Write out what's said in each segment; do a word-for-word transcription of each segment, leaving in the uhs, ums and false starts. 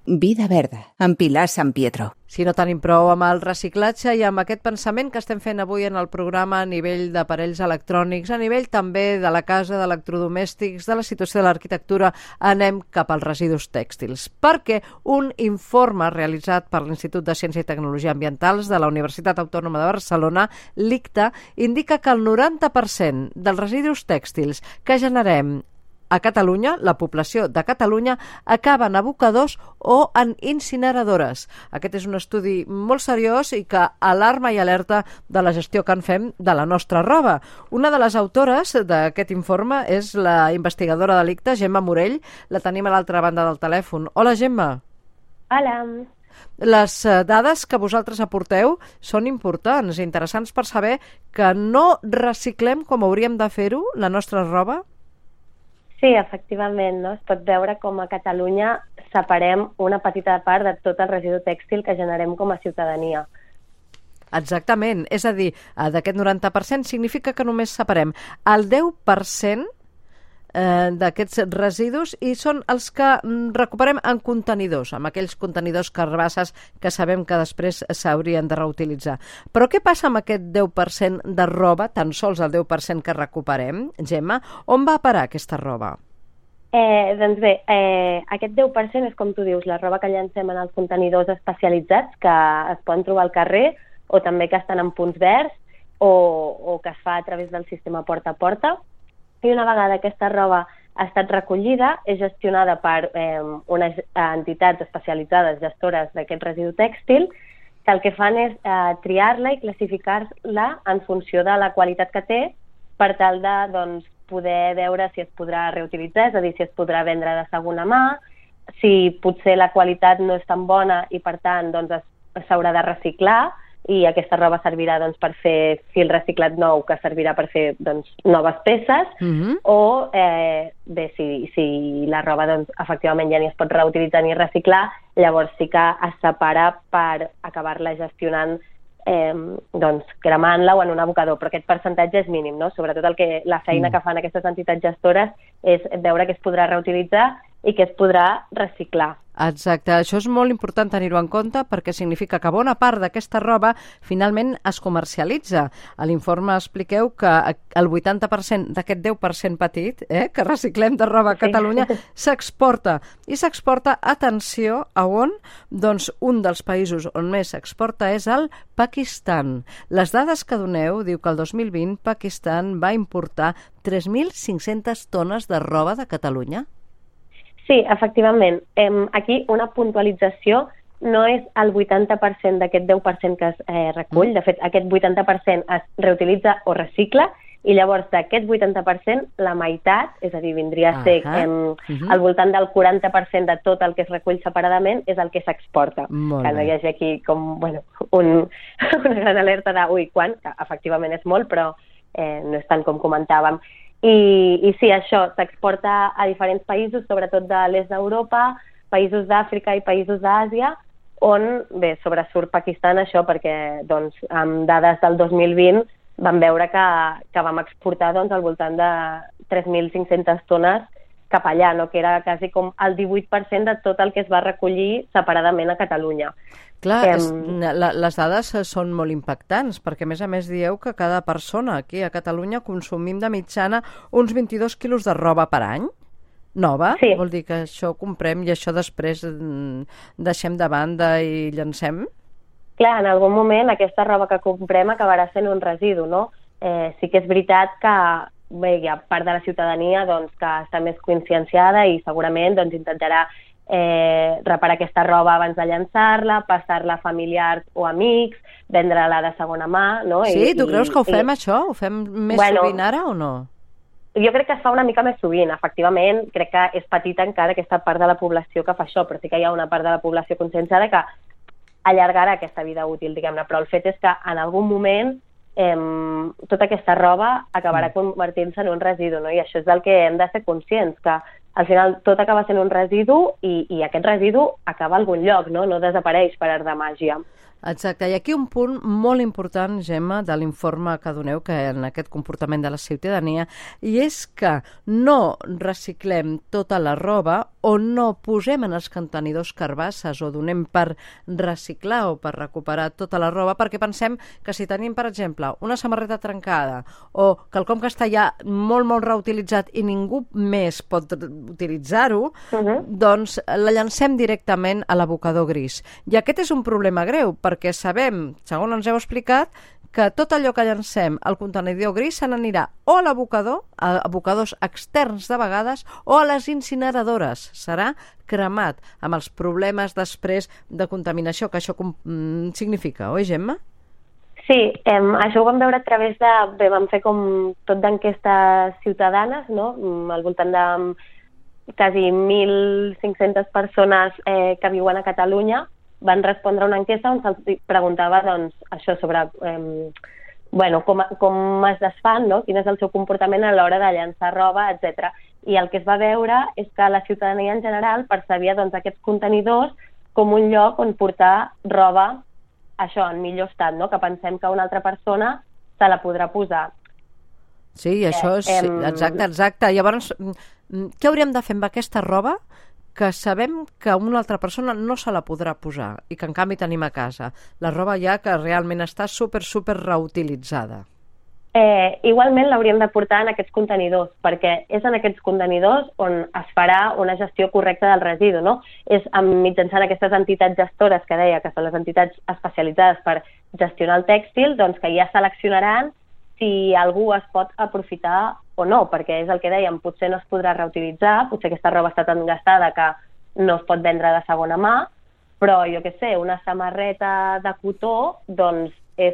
Vida Verda, amb Pilar San Pietro. Si no tenim prou amb el reciclatge i amb aquest pensament que estem fent avui en el programa a nivell d'aparells electrònics, a nivell també de la casa, d'electrodomèstics, de la situació de l'arquitectura, anem cap als residus tèxtils. Perquè un informe realitzat per l'Institut de Ciència i Tecnologia Ambientals de la Universitat Autònoma de Barcelona, l'ICTA, indica que el noranta per cent dels residus tèxtils que generem a Catalunya, la població de Catalunya, acaba en abocadors o en incineradores. Aquest és un estudi molt seriós i que alarma i alerta de la gestió que en fem de la nostra roba. Una de les autores d'aquest informe és la investigadora de l'ICTA, Gemma Morell. La tenim a l'altra banda del telèfon. Hola, Gemma. Hola. Les dades que vosaltres aporteu són importants i interessants per saber que no reciclem com hauríem de fer-ho la nostra roba. Sí, efectivament, no? Es pot veure com a Catalunya separem una petita part de tot el residu tèxtil que generem com a ciutadania. Exactament, és a dir, d'aquest noranta per cent significa que només separem el deu per cent eh, d'aquests residus i són els que recuperem en contenidors, amb aquells contenidors carbasses que sabem que després s'haurien de reutilitzar. Però què passa amb aquest deu per cent de roba, tan sols el deu per cent que recuperem, Gemma? On va a parar aquesta roba? Eh, doncs bé, eh, aquest deu per cent és, com tu dius, la roba que llancem en els contenidors especialitzats que es poden trobar al carrer o també que estan en punts verds o, o que es fa a través del sistema porta a porta. I una vegada aquesta roba ha estat recollida, és gestionada per eh, unes entitats especialitzades gestores d'aquest residu tèxtil, que el que fan és eh, triar-la i classificar-la en funció de la qualitat que té per tal de doncs, poder veure si es podrà reutilitzar, és a dir, si es podrà vendre de segona mà, si potser la qualitat no és tan bona i per tant doncs, s'haurà de reciclar, i aquesta roba servirà doncs, per fer fil reciclat nou que servirà per fer doncs, noves peces, uh-huh. o eh, bé, si, si la roba doncs, efectivament ja ni es pot reutilitzar ni reciclar, llavors sí que es separa per acabar-la gestionant eh, doncs, cremant-la o en un abocador, però aquest percentatge és mínim, no? Sobretot el que, la feina uh-huh. que fan aquestes entitats gestores és veure que es podrà reutilitzar i que es podrà reciclar. Exacte, això és molt important tenir-ho en compte perquè significa que bona part d'aquesta roba finalment es comercialitza. A l'informe expliqueu que el vuitanta per cent d'aquest deu per cent petit eh, que reciclem de roba a Catalunya sí. s'exporta. I s'exporta, atenció, a on? Doncs un dels països on més s'exporta és el Pakistan. Les dades que doneu diu que el dos mil vint Pakistan va importar tres mil cinc-centes tones de roba de Catalunya. Sí, efectivament. Eh, aquí una puntualització no és el vuitanta per cent d'aquest deu per cent que es eh, recull. De fet, aquest vuitanta per cent es reutilitza o recicla i llavors d'aquest vuitanta per cent la meitat, és a dir, vindria a ser eh, uh-huh. al voltant del quaranta per cent de tot el que es recull separadament és el que s'exporta. Que no hi hagi aquí com, bueno, un, una gran alerta de ui, quan? Que efectivament és molt, però eh, no és tant com comentàvem. I, i sí, això s'exporta a diferents països, sobretot de l'est d'Europa, països d'Àfrica i països d'Àsia, on, bé, sobresurt Pakistan això perquè, doncs, amb dades del dos mil vint vam veure que, que vam exportar doncs, al voltant de tres mil cinc-centes tones cap allà, no? Que era quasi com el divuit per cent de tot el que es va recollir separadament a Catalunya. Clar, és, la, les dades són molt impactants, perquè a més a més dieu que cada persona aquí a Catalunya consumim de mitjana uns vint-i-dos quilos de roba per any, nova, sí. Vol dir que això comprem i això després deixem de banda i llancem? Clar, en algun moment aquesta roba que comprem acabarà sent un residu, no? Eh, sí que és veritat que bé, hi ha part de la ciutadania doncs, que està més conscienciada i segurament doncs, intentarà eh, reparar aquesta roba abans de llançar-la, passar-la a familiars o amics, vendre-la de segona mà, no? Sí, I, tu creus que ho fem, i, això? Ho fem més bueno, sovint ara o no? Jo crec que es fa una mica més sovint, efectivament. Crec que és petita encara aquesta part de la població que fa això, però sí que hi ha una part de la població conscienciada que allargarà aquesta vida útil, diguem-ne. Però el fet és que en algun moment eh, tota aquesta roba acabarà convertint-se en un residu, no? I això és del que hem de ser conscients, que al final tot acaba sent un residu i, i aquest residu acaba a algun lloc, no? No desapareix per art de màgia. Exacte, i aquí un punt molt important, Gemma, de l'informe que doneu que en aquest comportament de la ciutadania, i és que no reciclem tota la roba o no posem en els contenidors carbasses o donem per reciclar o per recuperar tota la roba, perquè pensem que si tenim, per exemple, una samarreta trencada o quelcom que està ja molt, molt reutilitzat i ningú més pot utilitzar-ho, uh-huh. doncs la llancem directament a l'abocador gris. I aquest és un problema greu, perquè sabem, segons ens heu explicat, que tot allò que llancem al contenidor gris se n'anirà o a l'abocador, a abocadors externs de vegades, o a les incineradores. Serà cremat, amb els problemes després de contaminació que això mm, significa, oi, Gemma? Sí, eh, això ho vam veure a través de... Bé, vam fer com tot d'enquestes ciutadanes, no? Al voltant de quasi mil cinc-centes persones eh, que viuen a Catalunya, van respondre a una enquesta on se'ls preguntava doncs, això sobre eh, bueno, com, com es desfan, no? Quin és el seu comportament a l'hora de llançar roba, etcètera. I el que es va veure és que la ciutadania en general percebia doncs, aquests contenidors com un lloc on portar roba, això, en millor estat, no? Que pensem que una altra persona se la podrà posar. Sí, això és... Eh, eh, exacte, exacte. Llavors, què hauríem de fer amb aquesta roba que sabem que una altra persona no se la podrà posar i que en canvi tenim a casa? La roba ja que realment està super, super reutilitzada. Eh, igualment l'hauríem de portar en aquests contenidors, perquè és en aquests contenidors on es farà una gestió correcta del residu, no? És mitjançant aquestes entitats gestores que deia, que són les entitats especialitzades per gestionar el tèxtil, doncs que ja seleccionaran si algú es pot aprofitar o no, perquè és el que dèiem, potser no es podrà reutilitzar, potser aquesta roba està tan gastada que no es pot vendre de segona mà, però jo què sé, una samarreta de cotó doncs és,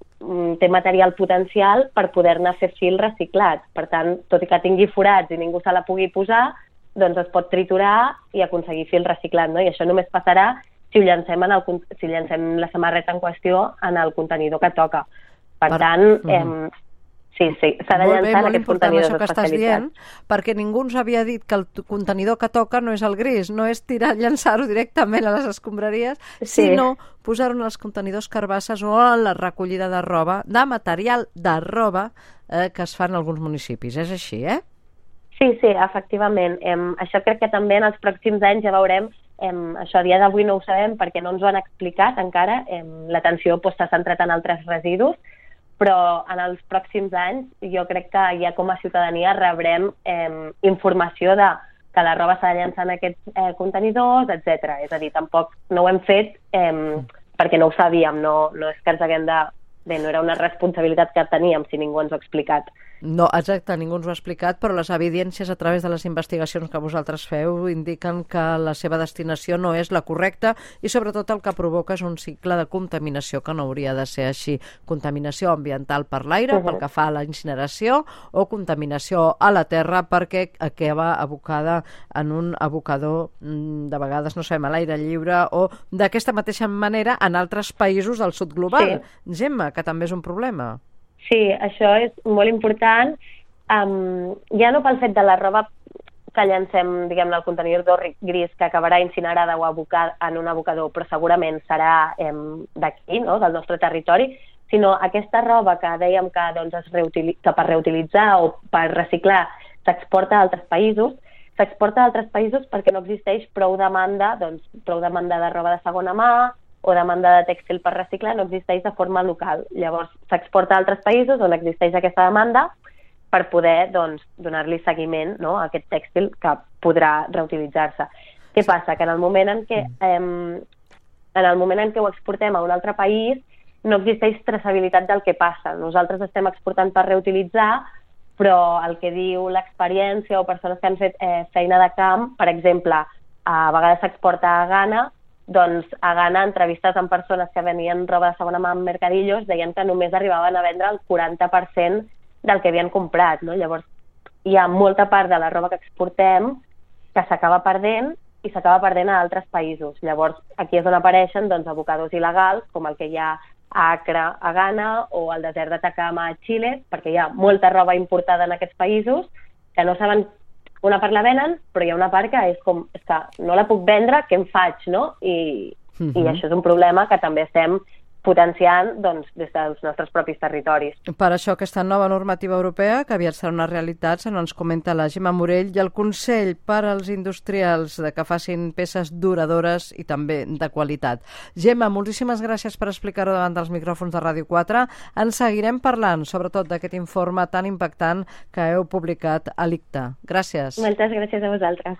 té material potencial per poder-ne fer fil reciclat. Per tant, tot i que tingui forats i ningú se la pugui posar, doncs es pot triturar i aconseguir fil reciclat, no? I això només passarà si ho llancem, en el, si llancem la samarreta en qüestió en el contenidor que toca. Per, per tant, eh, sí, sí, s'ha de llançar en aquests contenidors això que estàs dient, perquè ningú ens havia dit que el contenidor que toca no és el gris, no és tirar, llançar-ho directament a les escombraries, sí. sinó posar-ho en els contenidors carbasses o en la recollida de roba, de material de roba eh, que es fa en alguns municipis. És així, eh? Sí, sí, efectivament. Eh, això crec que també en els pròxims anys ja veurem. Eh, això a dia d'avui no ho sabem perquè no ens ho han explicat encara. Eh, l'atenció pues, s'ha centrat en altres residus, però en els pròxims anys jo crec que ja com a ciutadania rebrem eh, informació de que la roba s'ha de llançar en aquests eh, contenidors, etcètera. És a dir, tampoc no ho hem fet eh, perquè no ho sabíem, no, no és que ens haguem de... Bé, no era una responsabilitat que teníem si ningú ens ho ha explicat. No, exacte, ningú ens ho ha explicat, però les evidències a través de les investigacions que vosaltres feu indiquen que la seva destinació no és la correcta i sobretot el que provoca és un cicle de contaminació que no hauria de ser així. Contaminació ambiental per l'aire, uh-huh. pel que fa a la incineració, o contaminació a la terra perquè acaba abocada en un abocador, de vegades, no sabem, a l'aire lliure o d'aquesta mateixa manera en altres països del sud global. Sí. Gemma, que també és un problema. Sí, això és molt important, um, ja no pel fet de la roba que llancem, diguem-ne, al contenidor gris que acabarà incinerada o abocada en un abocador, però segurament serà eh, d'aquí, no?, del nostre territori, sinó aquesta roba que dèiem que, doncs, es reutili- que per reutilitzar o per reciclar s'exporta a altres països, s'exporta a altres països perquè no existeix prou demanda, doncs, prou demanda de roba de segona mà, o demanda de tèxtil per reciclar, no existeix de forma local. Llavors, s'exporta a altres països on existeix aquesta demanda per poder doncs, donar-li seguiment, no?, a aquest tèxtil que podrà reutilitzar-se. Què passa? Que en el moment en què, eh, en el moment en què ho exportem a un altre país no existeix traçabilitat del que passa. Nosaltres estem exportant per reutilitzar, però el que diu l'experiència o persones que han fet eh, feina de camp, per exemple, a vegades s'exporta a Ghana, doncs a Ghana, entrevistes amb persones que venien roba de segona mà en mercadillos, deien que només arribaven a vendre el quaranta per cent del que havien comprat, no? Llavors, hi ha molta part de la roba que exportem que s'acaba perdent i s'acaba perdent a altres països. Llavors, aquí és on apareixen doncs, abocadors il·legals, com el que hi ha a Accra, a Ghana, o al desert d'Atacama, a Xile, perquè hi ha molta roba importada en aquests països que no saben. Una part la venen, però hi ha una part que és com, és que no la puc vendre, què em faig, no? I, Uh-huh. I això és un problema que també estem potenciant doncs, des dels nostres propis territoris. Per això aquesta nova normativa europea, que aviat serà una realitat, se ens comenta la Gemma Morell, i el Consell per als industrials de que facin peces duradores i també de qualitat. Gemma, moltíssimes gràcies per explicar-ho davant dels micròfons de Ràdio quatre. En seguirem parlant, sobretot d'aquest informe tan impactant que heu publicat a l'I C T A. Gràcies. Moltes gràcies a vosaltres.